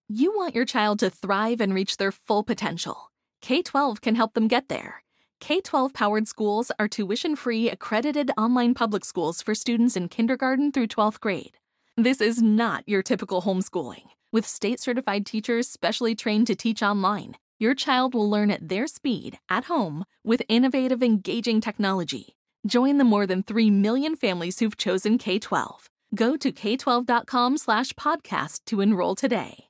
You want your child to thrive and reach their full potential. K-12 can help them get there. K-12-powered schools are tuition-free, accredited online public schools for students in kindergarten through 12th grade. This is not your typical homeschooling. With state-certified teachers specially trained to teach online, your child will learn at their speed, at home, with innovative, engaging technology. Join the more than 3 million families who've chosen K-12. Go to k12.com/podcast to enroll today.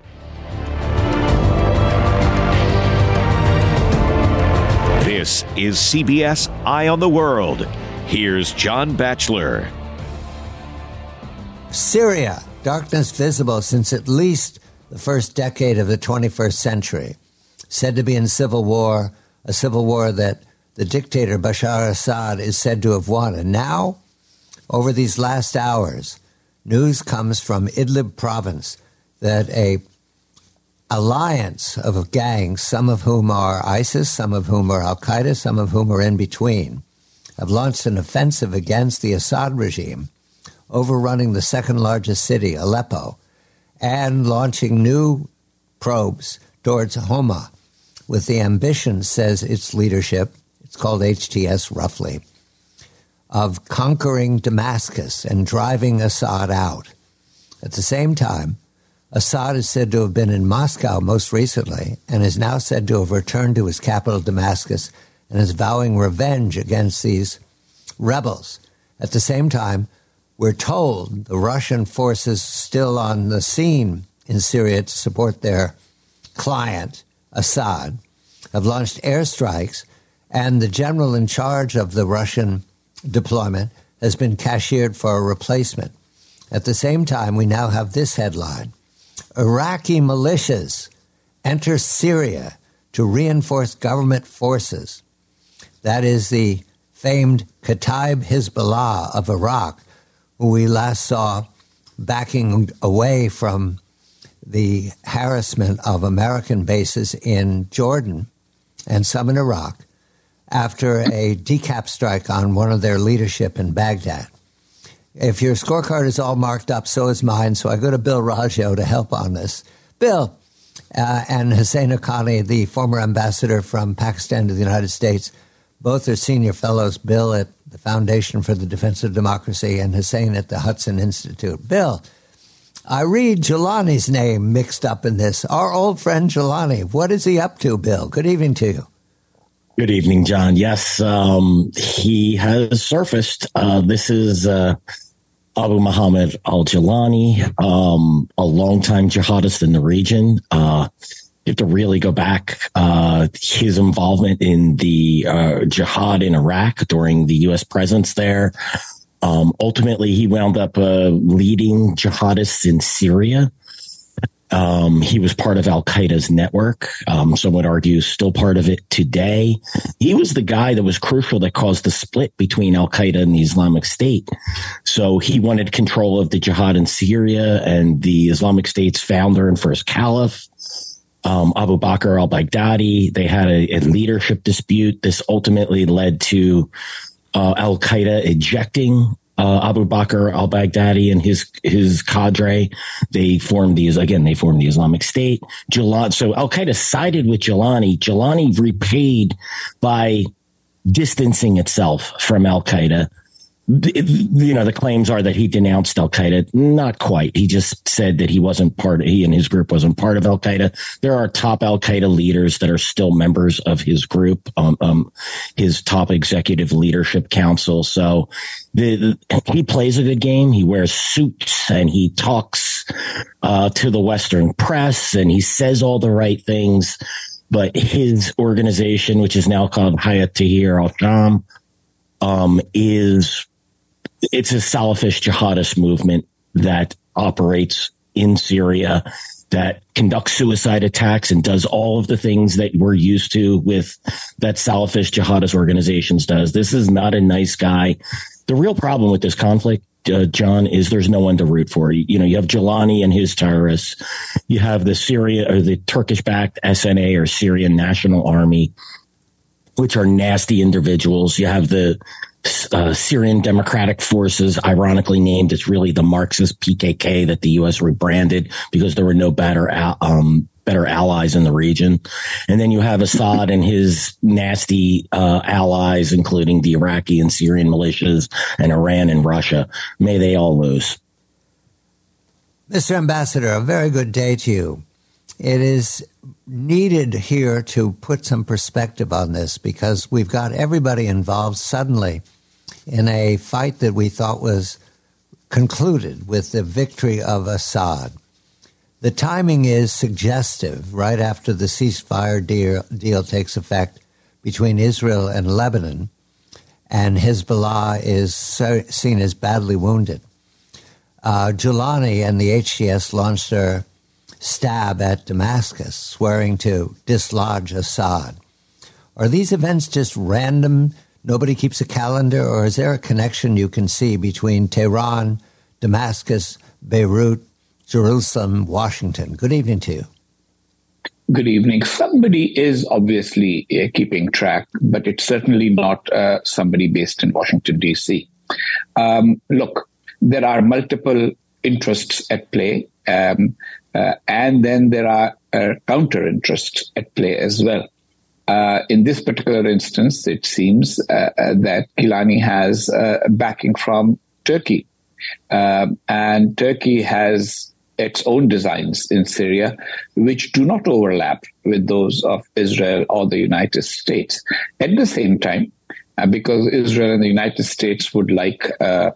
This is CBS Eye on the World. Here's John Batchelor. Syria, darkness visible since at least the first decade of the 21st century. Said to be in civil war, a civil war that the dictator Bashar Assad is said to have won. And now, over these last hours, news comes from Idlib province that a alliance of gangs, some of whom are ISIS, some of whom are al-Qaeda, some of whom are in between, have launched an offensive against the Assad regime, overrunning the second largest city, Aleppo, and launching new probes towards Homa with the ambition, says its leadership, it's called HTS roughly, of conquering Damascus and driving Assad out. At the same time, Assad is said to have been in Moscow most recently and is now said to have returned to his capital, Damascus, and is vowing revenge against these rebels. At the same time, we're told the Russian forces still on the scene in Syria to support their client, Assad, have launched airstrikes, and the general in charge of the Russian deployment has been cashiered for a replacement. At the same time, we now have this headline: Iraqi militias enter Syria to reinforce government forces. That is the famed Kataib Hezbollah of Iraq, who we last saw backing away from the harassment of American bases in Jordan and some in Iraq after a decap strike on one of their leadership in Baghdad. If your scorecard is all marked up, so is mine, so I go to Bill Raggio to help on this. Bill, and Hussein Haqqani, the former ambassador from Pakistan to the United States, both are senior fellows, Bill at the Foundation for the Defense of Democracy and Hussein at the Hudson Institute. Bill, I read Jelani's name mixed up in this. Our old friend Jelani, what is he up to, Bill? Good evening to you. Good evening, John. Yes, he has surfaced. This is Abu Muhammad al-Jelani, a longtime jihadist in the region. You have to really go back. His involvement in the jihad in Iraq during the U.S. presence there. Ultimately, he wound up leading jihadists in Syria. He was part of al-Qaeda's network. Some would argue still part of it today. He was the guy that was crucial that caused the split between al-Qaeda and the Islamic State. So he wanted control of the jihad in Syria, and the Islamic State's founder and first caliph, Abu Bakr al-Baghdadi, they had a leadership dispute. This ultimately led to al-Qaeda ejecting Abu Bakr al-Baghdadi and his cadre. They formed the Islamic State. So al-Qaeda sided with Jelani. Jelani repaid by distancing itself from al-Qaeda. The claims are that he denounced al-Qaeda. Not quite. He just said that he and his group wasn't part of al-Qaeda. There are top al-Qaeda leaders that are still members of his group, his top executive leadership council. So he plays a good game. He wears suits and he talks to the Western press and he says all the right things. But his organization, which is now called Hayat Tahrir al-Sham, it's a Salafist jihadist movement that operates in Syria, that conducts suicide attacks and does all of the things that we're used to with that Salafist jihadist organizations does. This is not a nice guy. The real problem with this conflict, John, is there's no one to root for. You have Jelani and his terrorists. You have the Turkish-backed SNA, or Syrian National Army, which are nasty individuals. You have the Syrian Democratic Forces, ironically named, it's really the Marxist PKK that the U.S. rebranded because there were no better allies in the region. And then you have Assad and his nasty allies, including the Iraqi and Syrian militias and Iran and Russia. May they all lose. Mr. Ambassador, a very good day to you. It is needed here to put some perspective on this because we've got everybody involved suddenly in a fight that we thought was concluded with the victory of Assad. The timing is suggestive right after the ceasefire deal takes effect between Israel and Lebanon, and Hezbollah is seen as badly wounded. Giuliani and the HTS launched their stab at Damascus, swearing to dislodge Assad. Are these events just random? Nobody keeps a calendar, or is there a connection you can see between Tehran, Damascus, Beirut, Jerusalem, Washington? Good evening to you. Good evening. Somebody is obviously keeping track, but it's certainly not somebody based in Washington, D.C. Look, there are multiple interests at play. And then there are counter interests at play as well. In this particular instance, it seems that Giuliani has backing from Turkey. And Turkey has its own designs in Syria, which do not overlap with those of Israel or the United States. At the same time, because Israel and the United States would like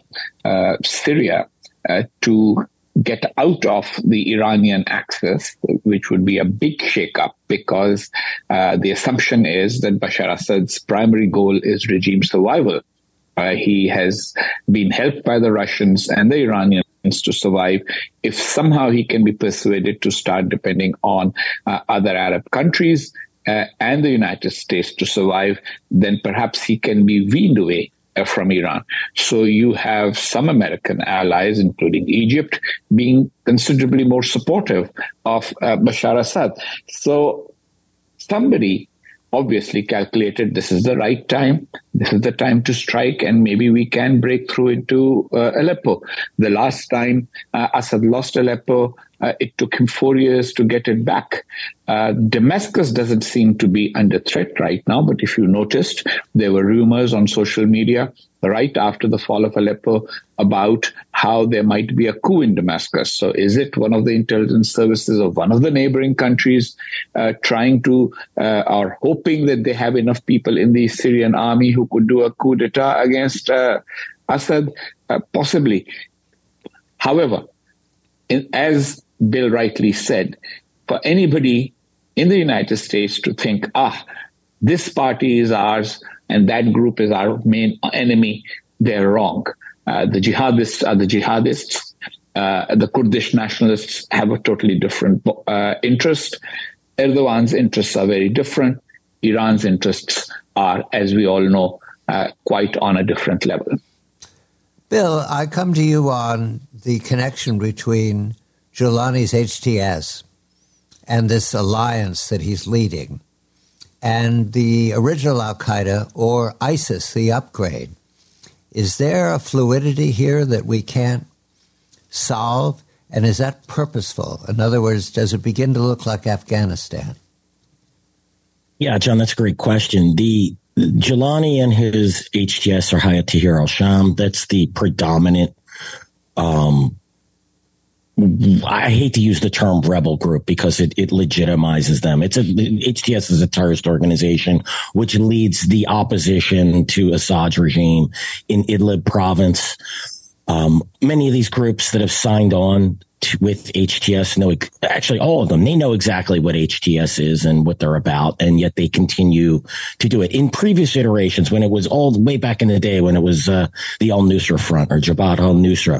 Syria to get out of the Iranian axis, which would be a big shakeup because the assumption is that Bashar Assad's primary goal is regime survival. He has been helped by the Russians and the Iranians to survive. If somehow he can be persuaded to start depending on other Arab countries and the United States to survive, then perhaps he can be weaned away from Iran. So you have some American allies, including Egypt, being considerably more supportive of Bashar Assad. So somebody obviously calculated this is the right time. This is the time to strike, and maybe we can break through into Aleppo. The last time Assad lost Aleppo, it took him 4 years to get it back. Damascus doesn't seem to be under threat right now, but if you noticed, there were rumors on social media right after the fall of Aleppo about how there might be a coup in Damascus. So is it one of the intelligence services of one of the neighboring countries trying to or hoping that they have enough people in the Syrian army who could do a coup d'etat against Assad? Possibly. However, as Bill rightly said, for anybody in the United States to think, this party is ours and that group is our main enemy, they're wrong. The jihadists are the jihadists. The Kurdish nationalists have a totally different interest. Erdogan's interests are very different. Iran's interests are, as we all know, quite on a different level. Bill, I come to you on the connection between Giuliani's HTS and this alliance that he's leading and the original al-Qaeda or ISIS, the upgrade. Is there a fluidity here that we can't solve? And is that purposeful? In other words, does it begin to look like Afghanistan? Yeah, John, that's a great question. The Giuliani and his HTS or Hayat Tahrir al-Sham, that's the predominant I hate to use the term rebel group because it legitimizes them. HTS is a terrorist organization which leads the opposition to Assad's regime in Idlib province. Many of these groups that have signed on with HTS know, actually all of them, they know exactly what HTS is and what they're about, and yet they continue to do it. In previous iterations, when it was all the way back in the day, when it was the al-Nusra Front or Jabhat al-Nusra,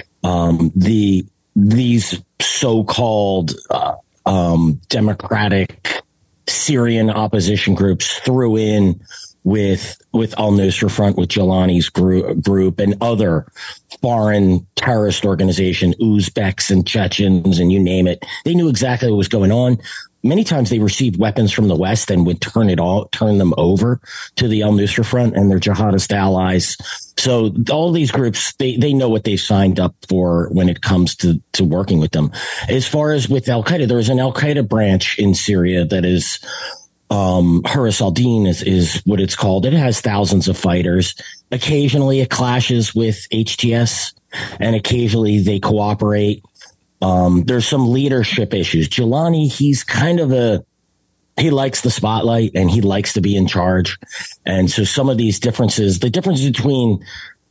these so-called democratic Syrian opposition groups threw in with al-Nusra Front, with Giuliani's group and other foreign terrorist organization, Uzbeks and Chechens and you name it. They knew exactly what was going on. many times they received weapons from the West and would turn them over to the al-Nusra Front and their jihadist allies. So all these groups, they know what they've signed up for when it comes to working with them. As far as with al-Qaeda, there is an al-Qaeda branch in Syria that is Hurus al-Din is what it's called. It has thousands of fighters. Occasionally it clashes with HTS, and occasionally they cooperate. There's some leadership issues. Jilani, he's kind of he likes the spotlight and he likes to be in charge. And so some of these differences, the difference between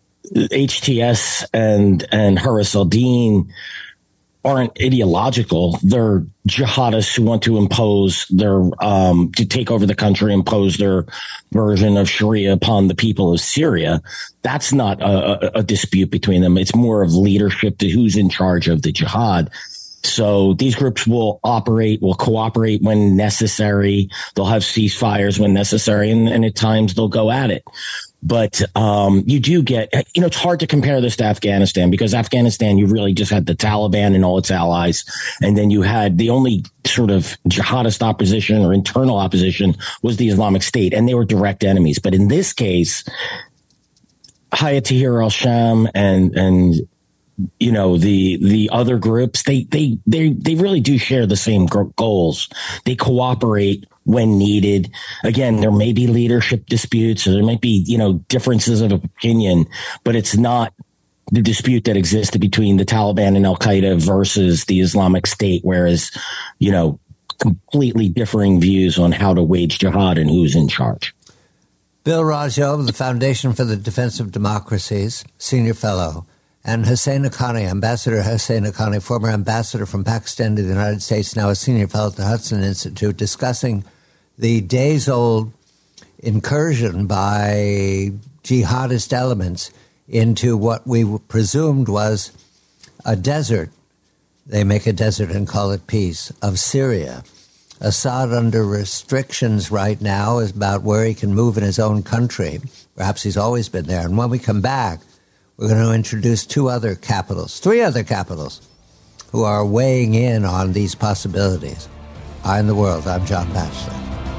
HTS and Hurus al-Din aren't ideological. They're jihadists who want to impose to take over the country, impose their version of Sharia upon the people of Syria. That's not a dispute between them. It's more of leadership to who's in charge of the jihad. So these groups will cooperate when necessary. They'll have ceasefires when necessary, and at times they'll go at it. But you do get, it's hard to compare this to Afghanistan, because Afghanistan, you really just had the Taliban and all its allies. And then you had the only sort of jihadist opposition or internal opposition was the Islamic State, and they were direct enemies. But in this case, Hayat Tahrir al-Sham and the other groups, they really do share the same goals. They cooperate when needed. Again, there may be leadership disputes, or there might be, differences of opinion, but it's not the dispute that existed between the Taliban and al-Qaeda versus the Islamic State, whereas, completely differing views on how to wage jihad and who's in charge. Bill Rajo of the Foundation for the Defense of Democracies, Senior Fellow, and Hussein Haqqani, Ambassador Hussein Haqqani, former ambassador from Pakistan to the United States, now a Senior Fellow at the Hudson Institute, discussing the days-old incursion by jihadist elements into what we presumed was a desert. They make a desert and call it peace, of Syria. Assad, under restrictions right now, is about where he can move in his own country. Perhaps he's always been there. And when we come back, we're going to introduce three other capitals, who are weighing in on these possibilities. Eye on the World. I'm John Batchelor.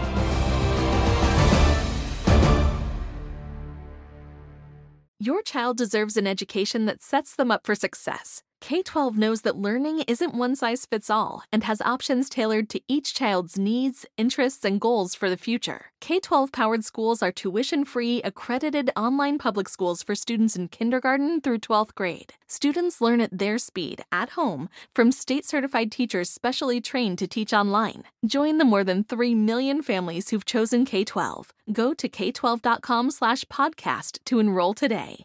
Your child deserves an education that sets them up for success. K-12 knows that learning isn't one size fits all and has options tailored to each child's needs, interests, and goals for the future. K-12 powered schools are tuition-free, accredited online public schools for students in kindergarten through 12th grade. Students learn at their speed, at home, from state-certified teachers specially trained to teach online. Join the more than 3 million families who've chosen K-12. Go to k12.com/podcast to enroll today.